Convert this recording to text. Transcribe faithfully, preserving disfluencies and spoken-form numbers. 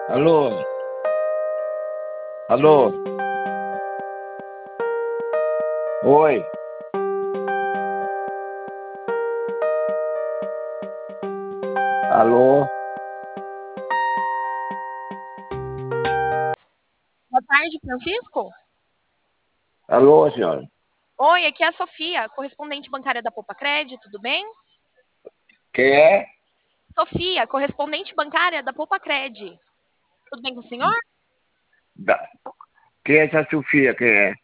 Alô? Alô? Oi? Alô? Boa tarde, Francisco. Alô, senhora? Oi, aqui é a Sofia, correspondente bancária da Poupa Cred, tudo bem? Quem é? Sofia, correspondente bancária da Poupa Cred. Tudo bem com o senhor? Da... Quem é essa Sofia? Quem é?